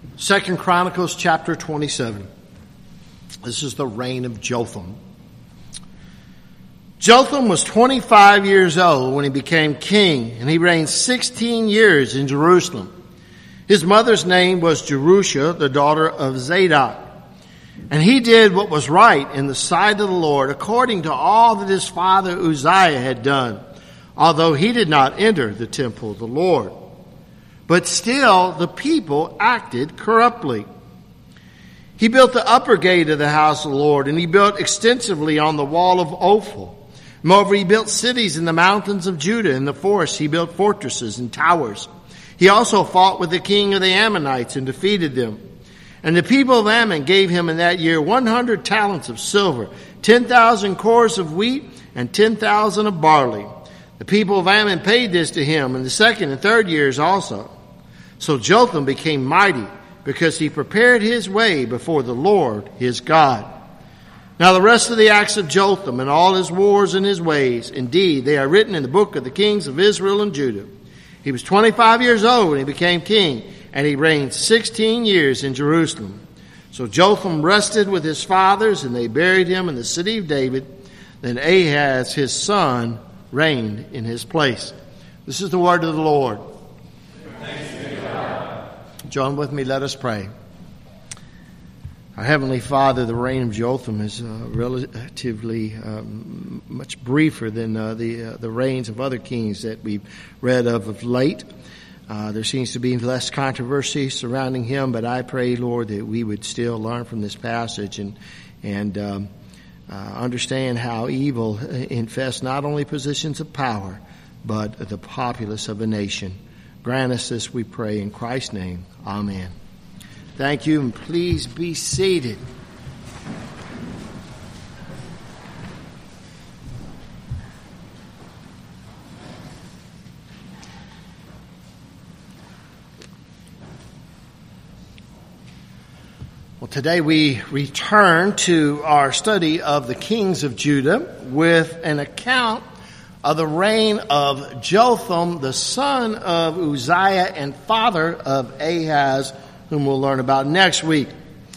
2 Chronicles chapter 27. This is the reign of Jotham. Jotham was 25 years old when he became king, and he reigned 16 years in Jerusalem. His mother's name was Jerusha, the daughter of Zadok. And he did what was right in the sight of the Lord, according to all that his father Uzziah had done, although he did not enter the temple of the Lord. But still the people acted corruptly. He built the upper gate of the house of the Lord, and he built extensively on the wall of Ophel. Moreover, he built cities in the mountains of Judah. In the forests he built fortresses and towers. He also fought with the king of the Ammonites and defeated them. And the people of Ammon gave him in that year 100 talents of silver, 10,000 cores of wheat, and 10,000 of barley. The people of Ammon paid this to him in the second and third years also. So Jotham became mighty, because he prepared his way before the Lord his God. Now the rest of the acts of Jotham and all his wars and his ways, indeed, they are written in the book of the kings of Israel and Judah. He was 25 years old when he became king, and he reigned 16 years in Jerusalem. So Jotham rested with his fathers, and they buried him in the city of David. Then Ahaz, his son, reigned in his place. This is the word of the Lord. Thanks be to God. Join with me, let us pray. Our Heavenly Father, the reign of Jotham is relatively much briefer than the reigns of other kings that we've read of late. There seems to be less controversy surrounding him, but I pray, Lord, that we would still learn from this passage and understand how evil infests not only positions of power, but the populace of a nation. Grant us this, we pray, in Christ's name. Amen. Thank you, and please be seated. Well, today we return to our study of the kings of Judah with an account of the reign of Jotham, the son of Uzziah and father of Ahaz, whom we'll learn about next week.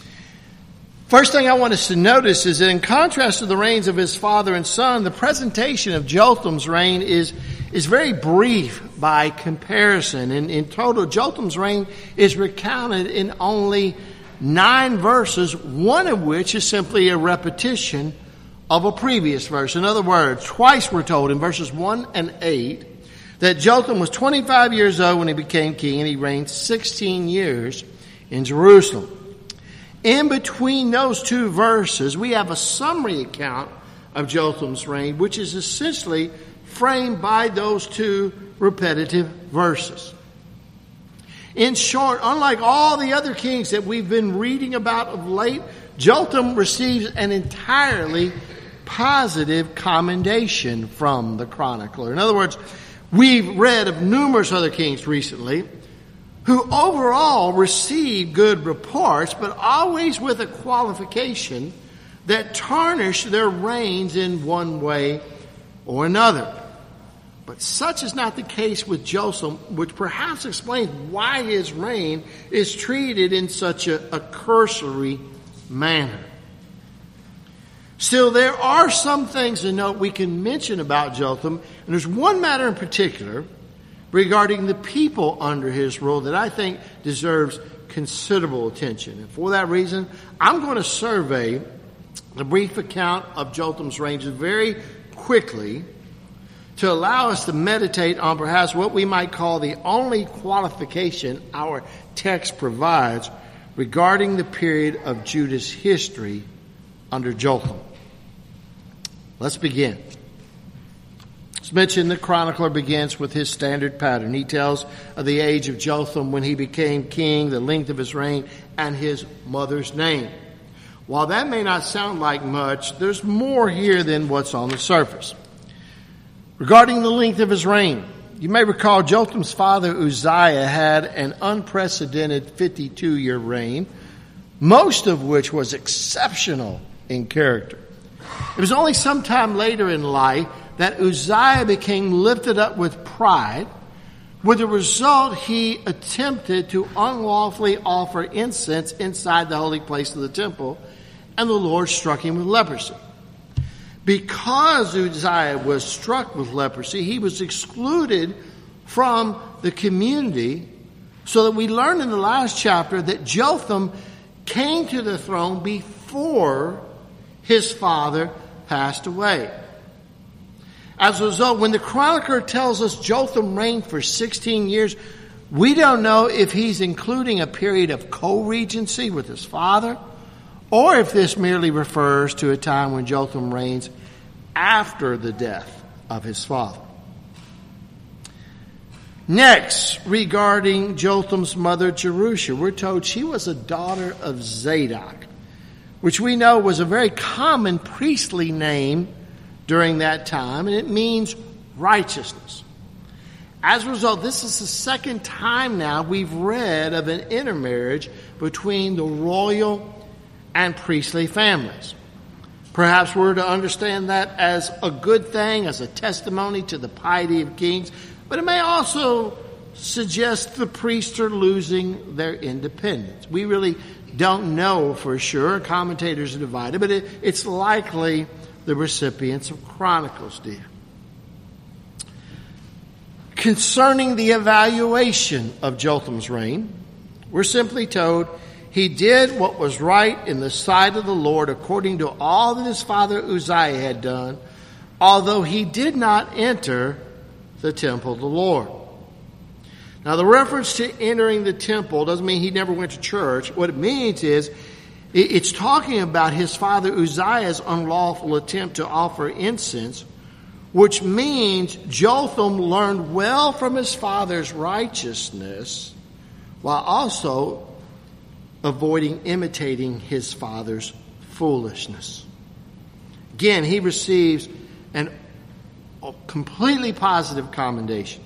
First thing I want us to notice is that in contrast to the reigns of his father and son, the presentation of Jotham's reign is very brief by comparison. In total, Jotham's reign is recounted in only 9 verses, one of which is simply a repetition of a previous verse. In other words, twice we're told in verses 1 and 8 that Jotham was 25 years old when he became king, and he reigned 16 years in Jerusalem. In between those 2 verses, we have a summary account of Jotham's reign, which is essentially framed by those 2 repetitive verses. In short, unlike all the other kings that we've been reading about of late, Jotham receives an entirely positive commendation from the chronicler. In other words, we've read of numerous other kings recently who overall received good reports, but always with a qualification that tarnished their reigns in one way or another. But such is not the case with Jotham, which perhaps explains why his reign is treated in such a cursory manner. Still, there are some things to note we can mention about Jotham, and there's one matter in particular regarding the people under his rule that I think deserves considerable attention. And for that reason, I'm going to survey the brief account of Jotham's reign very quickly to allow us to meditate on perhaps what we might call the only qualification our text provides regarding the period of Judah's history under Jotham. Let's begin. As mentioned, the chronicler begins with his standard pattern. He tells of the age of Jotham when he became king, the length of his reign, and his mother's name. While that may not sound like much, there's more here than what's on the surface. Regarding the length of his reign, you may recall Jotham's father Uzziah had an unprecedented 52-year reign, most of which was exceptional in character. It was only sometime later in life that Uzziah became lifted up with pride, With the result, he attempted to unlawfully offer incense inside the holy place of the temple, and the Lord struck him with leprosy. Because Uzziah was struck with leprosy, he was excluded from the community, so that we learn in the last chapter that Jotham came to the throne before his father passed away. As a result, when the chronicler tells us Jotham reigned for 16 years, we don't know if he's including a period of co-regency with his father, or if this merely refers to a time when Jotham reigns after the death of his father. Next, regarding Jotham's mother Jerusha, we're told she was a daughter of Zadok, which we know was a very common priestly name during that time, and it means righteousness. As a result, this is the second time now we've read of an intermarriage between the royal and priestly families. Perhaps we're to understand that as a good thing, as a testimony to the piety of kings, but it may also suggest the priests are losing their independence. We really don't know for sure. Commentators are divided, but it's likely the recipients of Chronicles did. Concerning the evaluation of Jotham's reign, we're simply told he did what was right in the sight of the Lord according to all that his father Uzziah had done, although he did not enter the temple of the Lord. Now, the reference to entering the temple doesn't mean he never went to church. What it means is it's talking about his father Uzziah's unlawful attempt to offer incense, which means Jotham learned well from his father's righteousness while also avoiding imitating his father's foolishness. Again, he receives a completely positive commendation.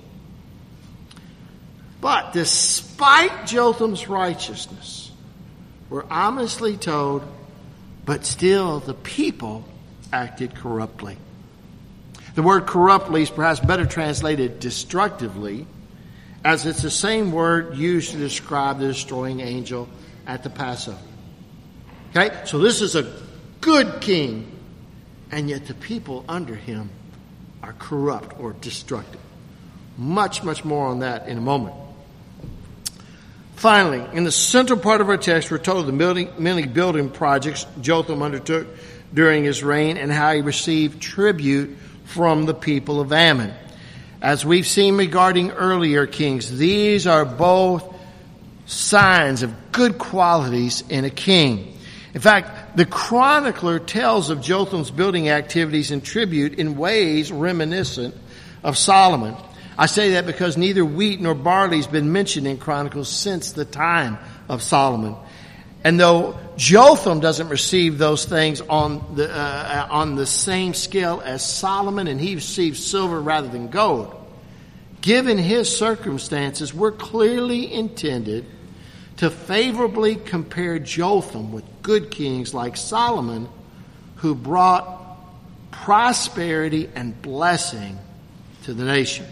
But despite Jotham's righteousness, we're ominously told, but still the people acted corruptly. The word corruptly is perhaps better translated destructively, as it's the same word used to describe the destroying angel at the Passover. Okay? So this is a good king, and yet the people under him are corrupt or destructive. Much, much more on that in a moment. Finally, in the central part of our text, we're told the many building projects Jotham undertook during his reign and how he received tribute from the people of Ammon. As we've seen regarding earlier kings, these are both signs of good qualities in a king. In fact, the chronicler tells of Jotham's building activities and tribute in ways reminiscent of Solomon. I say that because neither wheat nor barley has been mentioned in Chronicles since the time of Solomon. And though Jotham doesn't receive those things on the same scale as Solomon, and he receives silver rather than gold, given his circumstances, we're clearly intended to favorably compare Jotham with good kings like Solomon, who brought prosperity and blessing to the nation.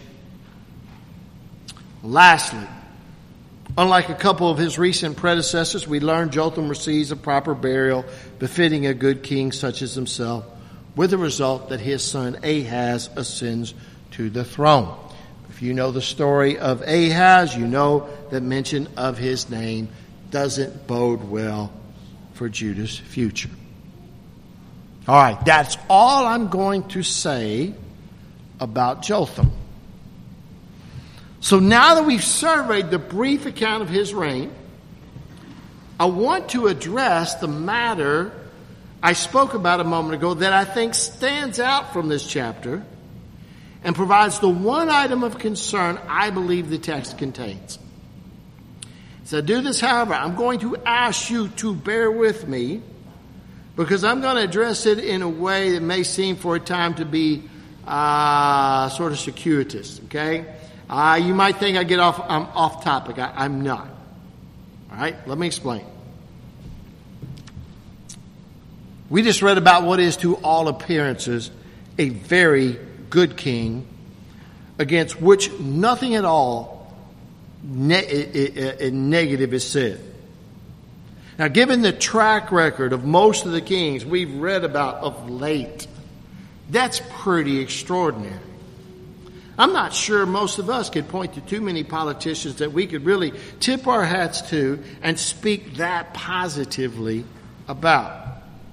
Lastly, unlike a couple of his recent predecessors, we learn Jotham receives a proper burial befitting a good king such as himself, with the result that his son Ahaz ascends to the throne. If you know the story of Ahaz, you know that mention of his name doesn't bode well for Judah's future. All right, that's all I'm going to say about Jotham. So now that we've surveyed the brief account of his reign, I want to address the matter I spoke about a moment ago that I think stands out from this chapter and provides the one item of concern I believe the text contains. So do this, however, I'm going to ask you to bear with me because I'm going to address it in a way that may seem for a time to be sort of circuitous, okay? You might think I'm off topic. I'm not. All right, let me explain. We just read about what is to all appearances a very good king against which nothing at all negative is said. Now, given the track record of most of the kings we've read about of late, that's pretty extraordinary. I'm not sure most of us could point to too many politicians that we could really tip our hats to and speak that positively about.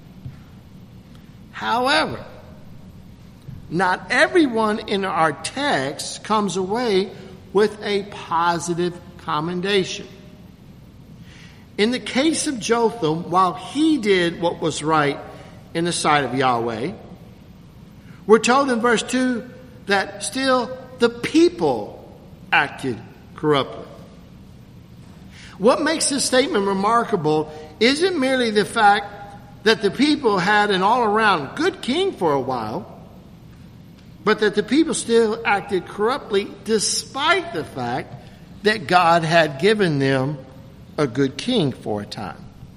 However, not everyone in our text comes away with a positive commendation. In the case of Jotham, while he did what was right in the sight of Yahweh, we're told in verse 2 that still the people acted corruptly. What makes this statement remarkable isn't merely the fact that the people had an all-around good king for a while, but that the people still acted corruptly despite the fact that God had given them a good king for a time.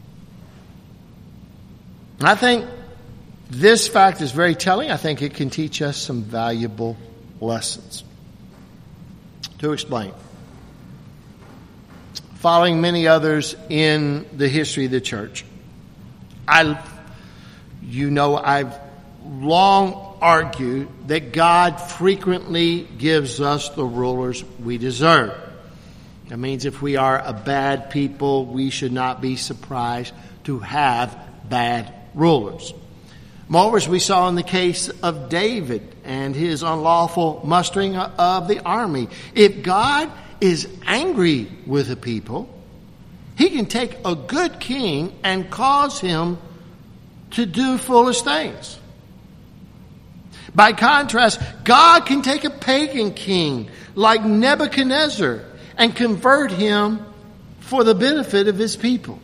I think this fact is very telling. I think it can teach us some valuable lessons. To explain, following many others in the history of the church, I've long argued that God frequently gives us the rulers we deserve. That means if we are a bad people, we should not be surprised to have bad rulers. Moreover, as we saw in the case of David and his unlawful mustering of the army, if God is angry with the people, he can take a good king and cause him to do foolish things. By contrast, God can take a pagan king like Nebuchadnezzar and convert him for the benefit of his people.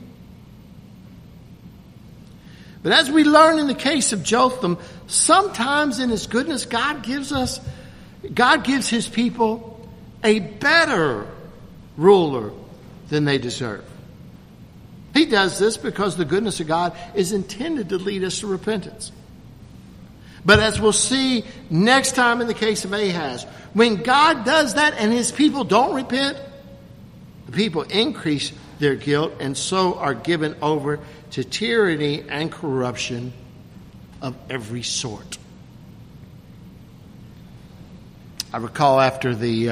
But as we learn in the case of Jotham, sometimes in his goodness, God gives his people a better ruler than they deserve. He does this because the goodness of God is intended to lead us to repentance. But as we'll see next time in the case of Ahaz, when God does that and his people don't repent, the people increase their guilt and so are given over to tyranny and corruption of every sort. I recall after the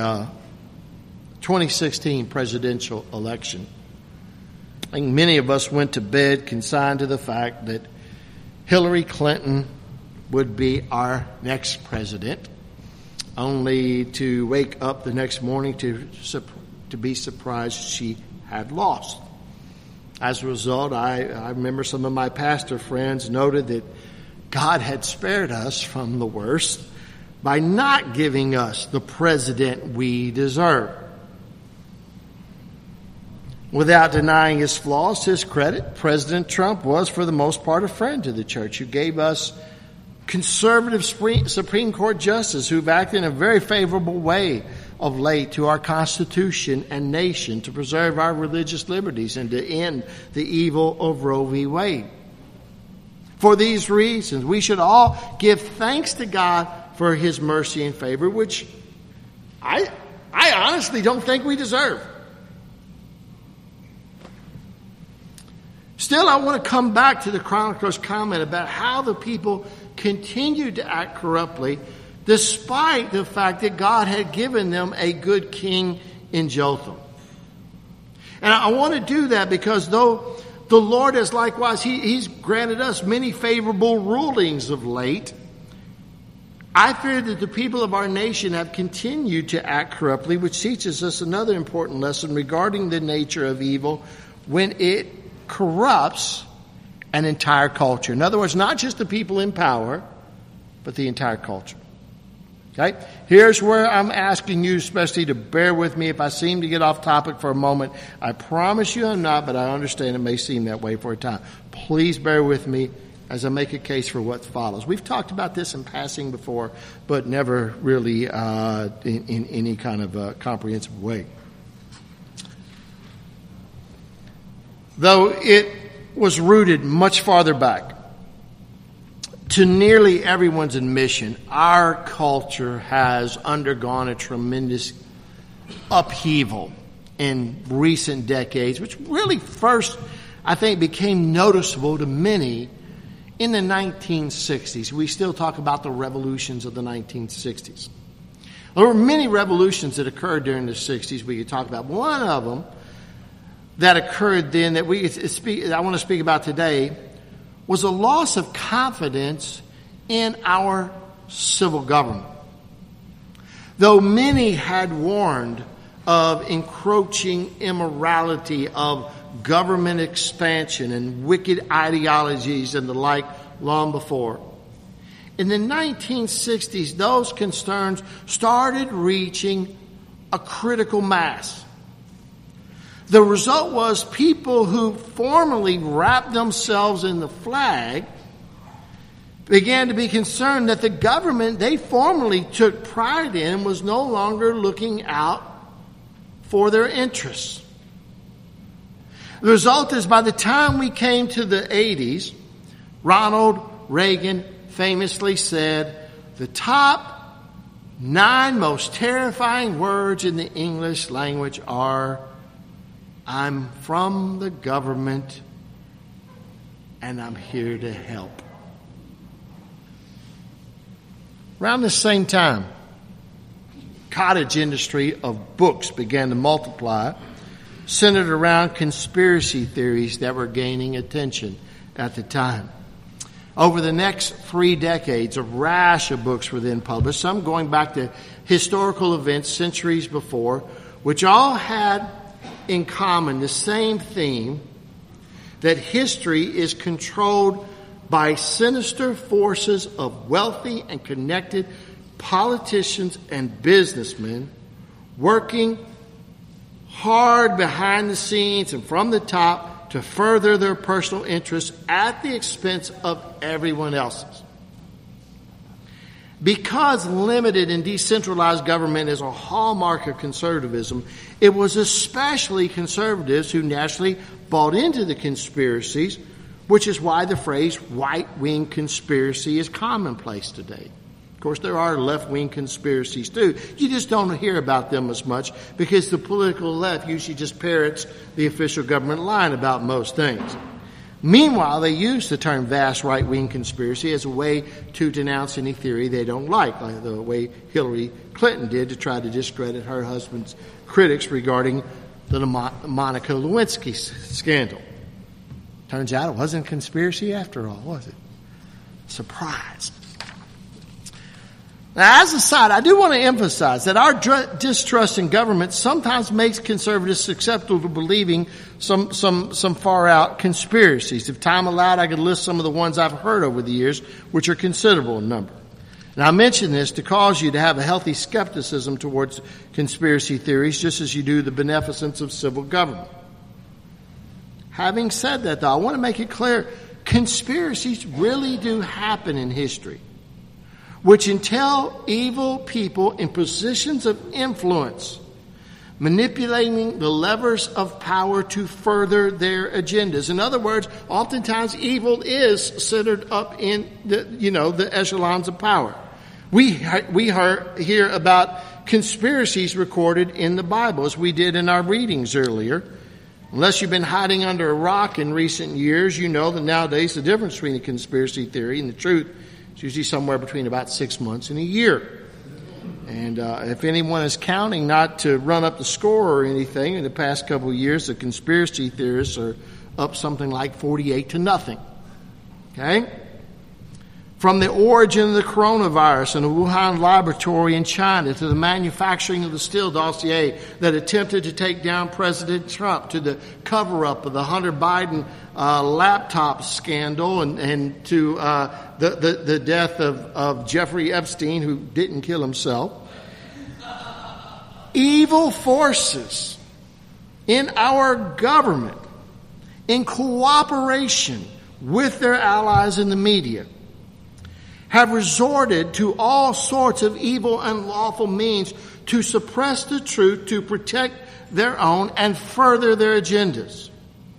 2016 presidential election, I think many of us went to bed consigned to the fact that Hillary Clinton would be our next president, only to wake up the next morning to be surprised she had lost. As a result, I remember some of my pastor friends noted that God had spared us from the worst by not giving us the president we deserve. Without denying his flaws, to his credit, President Trump was for the most part a friend to the church who gave us conservative Supreme Court justices who've acted in a very favorable way of late to our Constitution and nation to preserve our religious liberties and to end the evil of Roe v. Wade. For these reasons, we should all give thanks to God for his mercy and favor, which I honestly don't think we deserve. Still, I want to come back to the chronicler's comment about how the people continued to act corruptly despite the fact that God had given them a good king in Jotham. And I want to do that because though the Lord has likewise, He's granted us many favorable rulings of late, I fear that the people of our nation have continued to act corruptly, which teaches us another important lesson regarding the nature of evil when it corrupts an entire culture. In other words, not just the people in power, but the entire culture. Okay? Here's where I'm asking you especially to bear with me if I seem to get off topic for a moment. I promise you I'm not, but I understand it may seem that way for a time. Please bear with me as I make a case for what follows. We've talked about this in passing before, but never really in any kind of comprehensive way. Though it was rooted much farther back, to nearly everyone's admission, our culture has undergone a tremendous upheaval in recent decades, which really first, I think, became noticeable to many in the 1960s. We still talk about the revolutions of the 1960s. There were many revolutions that occurred during the 60s we could talk about. One of them that occurred then that I want to speak about today was a loss of confidence in our civil government. Though many had warned of encroaching immorality, of government expansion and wicked ideologies and the like long before, in the 1960s, those concerns started reaching a critical mass. The result was people who formerly wrapped themselves in the flag began to be concerned that the government they formerly took pride in was no longer looking out for their interests. The result is, by the time we came to the 80s, Ronald Reagan famously said, the top 9 most terrifying words in the English language are, "I'm from the government and I'm here to help." Around the same time, cottage industry of books began to multiply, centered around conspiracy theories that were gaining attention at the time. Over the next 3 decades, a rash of books were then published, some going back to historical events centuries before, which all had in common the same theme, that history is controlled by sinister forces of wealthy and connected politicians and businessmen working hard behind the scenes and from the top to further their personal interests at the expense of everyone else's. Because limited and decentralized government is a hallmark of conservatism, it was especially conservatives who naturally bought into the conspiracies, which is why the phrase right-wing conspiracy is commonplace today. Of course, there are left-wing conspiracies too. You just don't hear about them as much because the political left usually just parrots the official government line about most things. Meanwhile, they use the term vast right-wing conspiracy as a way to denounce any theory they don't like the way Hillary Clinton did to try to discredit her husband's critics regarding the Monica Lewinsky scandal. Turns out it wasn't a conspiracy after all, was it? Surprise. Now, as a side, I do want to emphasize that our distrust in government sometimes makes conservatives susceptible to believing some far-out conspiracies. If time allowed, I could list some of the ones I've heard over the years, which are considerable in number. And I mention this to cause you to have a healthy skepticism towards conspiracy theories, just as you do the beneficence of civil government. Having said that, though, I want to make it clear, conspiracies really do happen in history, which entail evil people in positions of influence, manipulating the levers of power to further their agendas. In other words, oftentimes evil is centered up in the echelons of power. We hear about conspiracies recorded in the Bible, as we did in our readings earlier. Unless you've been hiding under a rock in recent years, you know that nowadays the difference between a conspiracy theory and the truth is usually somewhere between about 6 months and a year. And if anyone is counting, not to run up the score or anything, in the past couple of years, the conspiracy theorists are up something like 48-0. Okay? From the origin of the coronavirus in the Wuhan laboratory in China to the manufacturing of the Steele dossier that attempted to take down President Trump, to the cover-up of the Hunter Biden laptop scandal and to the death of Jeffrey Epstein, who didn't kill himself. Evil forces in our government, in cooperation with their allies in the media, have resorted to all sorts of evil and unlawful means to suppress the truth, to protect their own and further their agendas.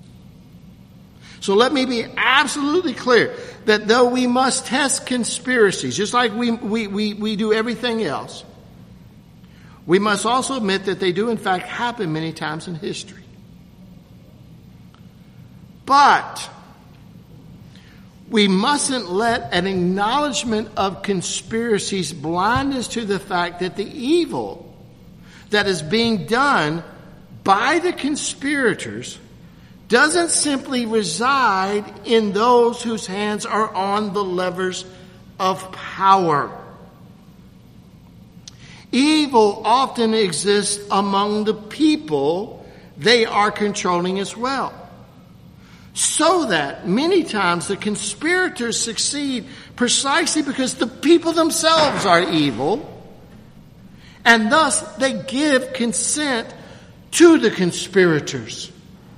So let me be absolutely clear that though we must test conspiracies, just like we do everything else, we must also admit that they do in fact happen many times in history. But we mustn't let an acknowledgement of conspiracies blind us to the fact that the evil that is being done by the conspirators doesn't simply reside in those whose hands are on the levers of power. Evil often exists among the people they are controlling as well. So that many times the conspirators succeed precisely because the people themselves are evil, and thus they give consent to the conspirators.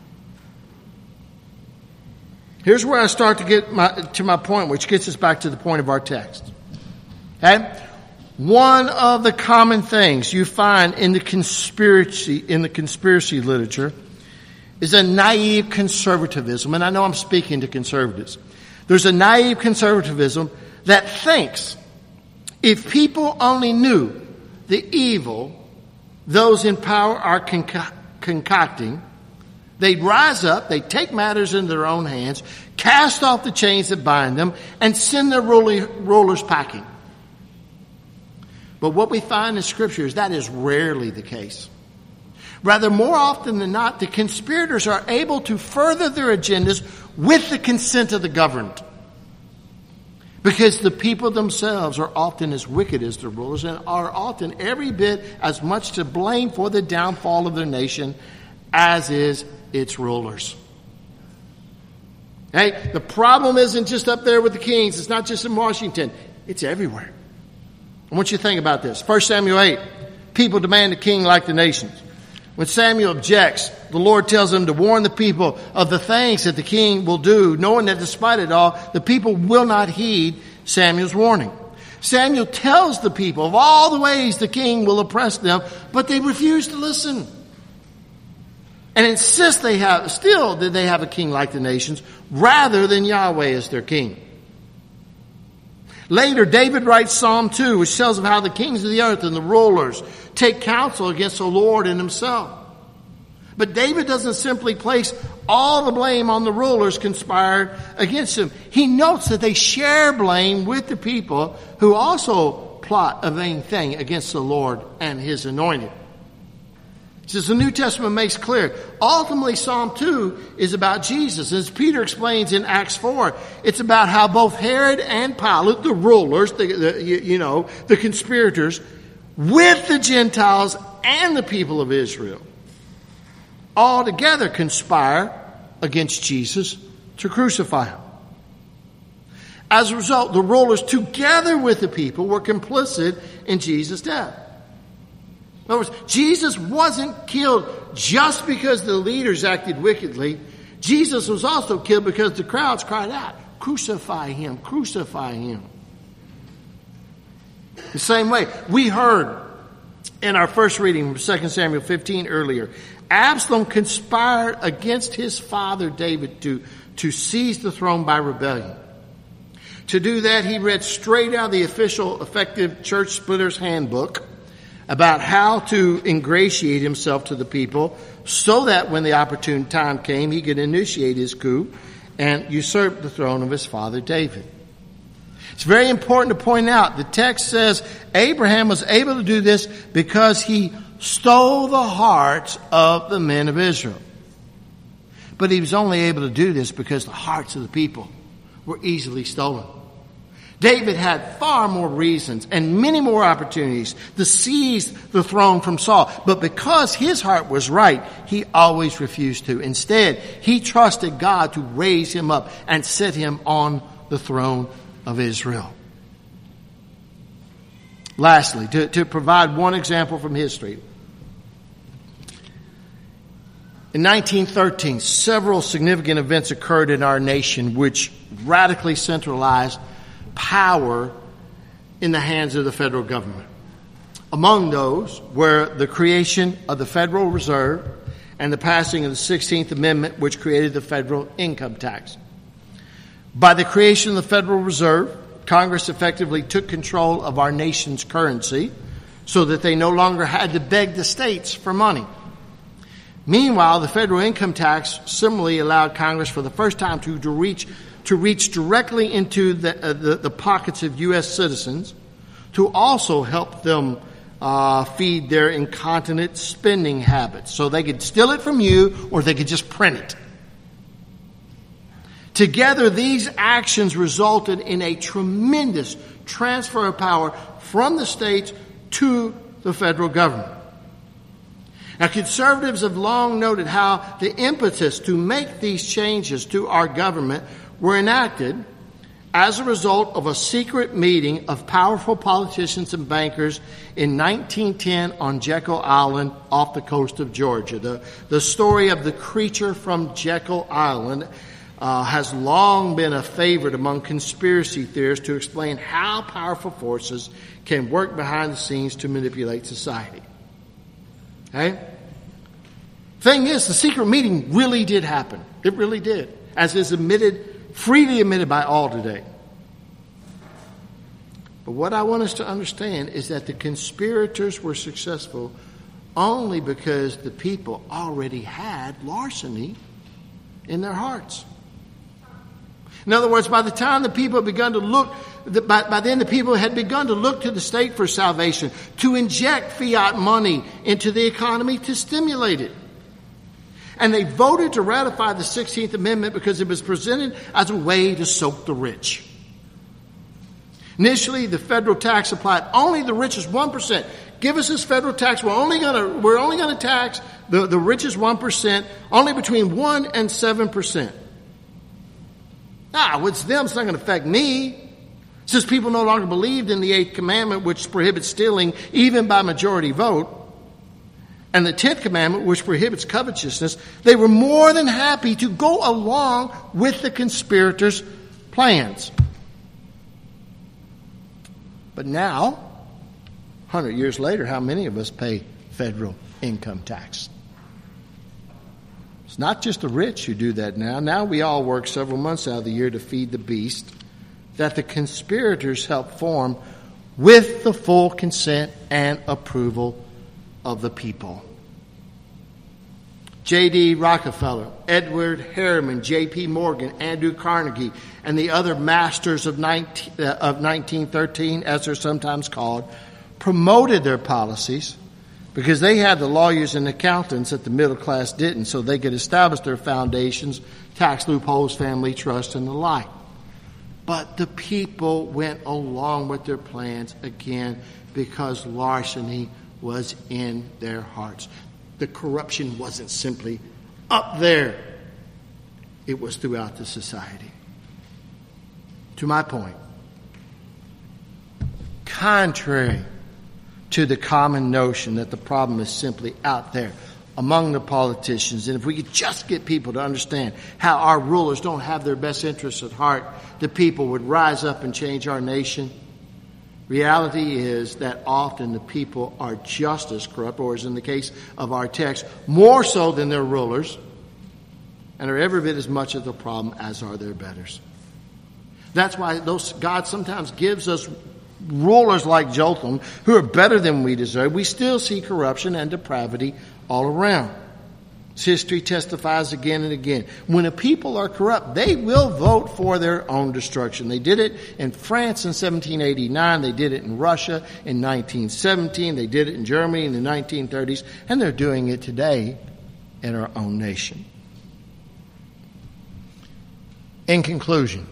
Here's where I start to get to my point, which gets us back to the point of our text. Okay? One of the common things you find in the conspiracy literature is a naive conservatism. And I know I'm speaking to conservatives. There's a naive conservatism that thinks if people only knew the evil those in power are concocting, they'd rise up, they'd take matters into their own hands, cast off the chains that bind them, and send their rulers packing. But what we find in Scripture is that is rarely the case. Rather, more often than not, the conspirators are able to further their agendas with the consent of the governed. Because the people themselves are often as wicked as the rulers and are often every bit as much to blame for the downfall of their nation as is its rulers. Hey, the problem isn't just up there with the kings. It's not just in Washington. It's everywhere. I want you to think about this. 1 Samuel 8, people demand a king like the nations. When Samuel objects, the Lord tells him to warn the people of the things that the king will do, knowing that despite it all, the people will not heed Samuel's warning. Samuel tells the people of all the ways the king will oppress them, but they refuse to listen. And insist they have a king like the nations, rather than Yahweh as their king. Later, David writes Psalm 2, which tells of how the kings of the earth and the rulers take counsel against the Lord and himself. But David doesn't simply place all the blame on the rulers conspired against him. He notes that they share blame with the people who also plot a vain thing against the Lord and his anointed. As the New Testament makes clear, ultimately Psalm 2 is about Jesus. As Peter explains in Acts 4, it's about how both Herod and Pilate, the rulers, the conspirators, with the Gentiles and the people of Israel, all together conspire against Jesus to crucify him. As a result, the rulers, together with the people, were complicit in Jesus' death. In other words, Jesus wasn't killed just because the leaders acted wickedly. Jesus was also killed because the crowds cried out, "Crucify him, crucify him." The same way, we heard in our first reading from 2 Samuel 15 earlier, Absalom conspired against his father David to seize the throne by rebellion. To do that, he read straight out of the official effective church splitters handbook about how to ingratiate himself to the people so that when the opportune time came, he could initiate his coup and usurp the throne of his father David. It's very important to point out, the text says Abraham was able to do this because he stole the hearts of the men of Israel. But he was only able to do this because the hearts of the people were easily stolen. David had far more reasons and many more opportunities to seize the throne from Saul. But because his heart was right, he always refused to. Instead, he trusted God to raise him up and set him on the throne of Israel. Lastly, to provide one example from history. In 1913, several significant events occurred in our nation which radically centralized power in the hands of the federal government. Among those were the creation of the Federal Reserve and the passing of the 16th Amendment, which created the federal income tax. By the creation of the Federal Reserve, Congress effectively took control of our nation's currency, so that they no longer had to beg the states for money. Meanwhile, the federal income tax similarly allowed Congress for the first time to reach directly into the pockets of U.S. citizens, to also help them feed their incontinent spending habits. So they could steal it from you, or they could just print it. Together, these actions resulted in a tremendous transfer of power from the states to the federal government. Now, conservatives have long noted how the impetus to make these changes to our government were enacted as a result of a secret meeting of powerful politicians and bankers in 1910 on Jekyll Island off the coast of Georgia. The story of the creature from Jekyll Island has long been a favorite among conspiracy theorists to explain how powerful forces can work behind the scenes to manipulate society. Okay? Thing is, the secret meeting really did happen. It really did, as is freely admitted by all today. But what I want us to understand is that the conspirators were successful only because the people already had larceny in their hearts. In other words, by the time the people had begun to look, by then the people had begun to look to the state for salvation, to inject fiat money into the economy to stimulate it. And they voted to ratify the 16th Amendment because it was presented as a way to soak the rich. Initially, the federal tax applied only the richest 1%. Give us this federal tax. We're only going to tax the richest 1%, only between 1 and 7%. What's them? It's not going to affect me. Since people no longer believed in the 8th commandment, which prohibits stealing even by majority vote, and the 10th commandment, which prohibits covetousness, they were more than happy to go along with the conspirators' plans. But now, 100 years later, how many of us pay federal income tax? It's not just the rich who do that now. Now we all work several months out of the year to feed the beast that the conspirators helped form with the full consent and approval of the people. J.D. Rockefeller, Edward Harriman, J.P. Morgan, Andrew Carnegie, and the other masters of 1913, as they're sometimes called, promoted their policies because they had the lawyers and accountants that the middle class didn't, so they could establish their foundations, tax loopholes, family trust, and the like. But the people went along with their plans again because larceny was in their hearts. The corruption wasn't simply up there. It was throughout the society. To my point, contrary to the common notion that the problem is simply out there among the politicians, and if we could just get people to understand how our rulers don't have their best interests at heart, the people would rise up and change our nation. Reality is that often the people are just as corrupt, or as in the case of our text, more so than their rulers, and are every bit as much of the problem as are their betters. That's why God sometimes gives us rulers like Jotham, who are better than we deserve. We still see corruption and depravity all around. History testifies again and again. When a people are corrupt, they will vote for their own destruction. They did it in France in 1789. They did it in Russia in 1917. They did it in Germany in the 1930s. And they're doing it today in our own nation. In conclusion,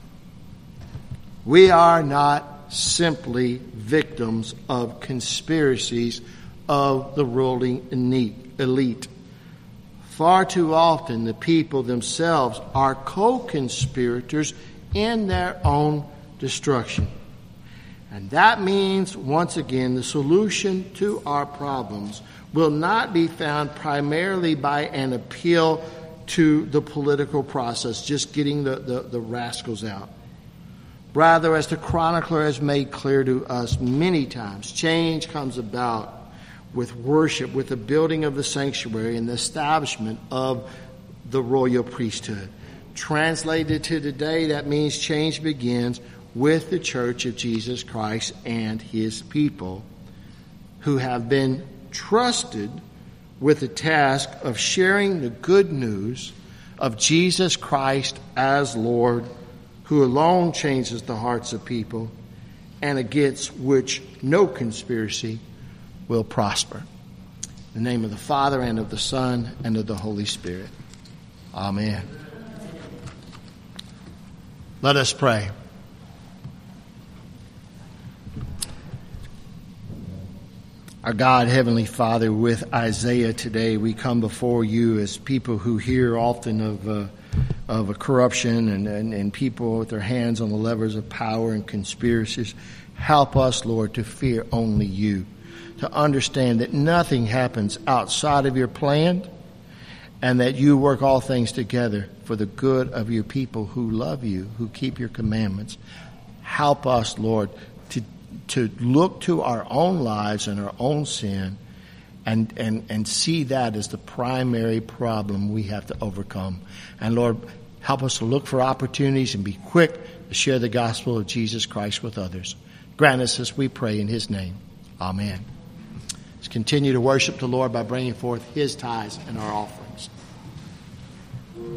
we are not simply victims of conspiracies of the ruling elite. Far too often, the people themselves are co-conspirators in their own destruction. And that means, once again, the solution to our problems will not be found primarily by an appeal to the political process, just getting the rascals out. Rather, as the chronicler has made clear to us many times, change comes about with worship, with the building of the sanctuary and the establishment of the royal priesthood. Translated to today, that means change begins with the Church of Jesus Christ and His people, who have been trusted with the task of sharing the good news of Jesus Christ as Lord, who alone changes the hearts of people and against which no conspiracy will prosper. In the name of the Father, and of the Son, and of the Holy Spirit. Amen. Let us pray. Our God, Heavenly Father, with Isaiah today, we come before you as people who hear often of a corruption and people with their hands on the levers of power and conspiracies. Help us, Lord, to fear only you, to understand that nothing happens outside of your plan, and that you work all things together for the good of your people who love you, who keep your commandments. Help us, Lord, to look to our own lives and our own sin and see that as the primary problem we have to overcome. And Lord, help us to look for opportunities and be quick to share the gospel of Jesus Christ with others. Grant us this, we pray in his name. Amen. Let's continue to worship the Lord by bringing forth his tithes and our offerings.